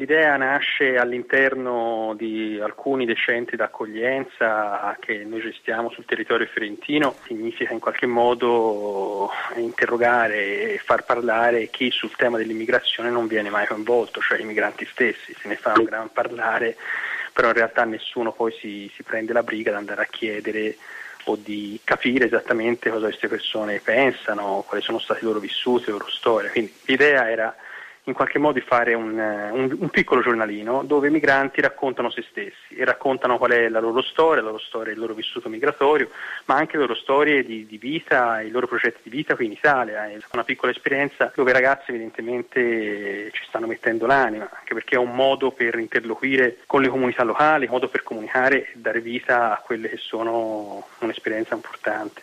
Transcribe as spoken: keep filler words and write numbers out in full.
l'idea nasce all'interno di alcuni dei centri d'accoglienza che noi gestiamo sul territorio fiorentino. Significa in qualche modo interrogare e far parlare chi sul tema dell'immigrazione non viene mai coinvolto, cioè i migranti stessi. Se ne fa un gran parlare, però in realtà nessuno poi si, si prende la briga di andare a chiedere o di capire esattamente cosa queste persone pensano, quali sono stati i loro vissuti, le loro storie. Quindi l'idea era in qualche modo di fare un, un, un piccolo giornalino dove i migranti raccontano se stessi e raccontano qual è la loro storia, la loro storia, il loro vissuto migratorio, ma anche le loro storie di, di vita, i loro progetti di vita qui in Italia. È una piccola esperienza dove i ragazzi evidentemente ci stanno mettendo l'anima, anche perché è un modo per interloquire con le comunità locali, un modo per comunicare e dare vita a quelle che sono un'esperienza importante.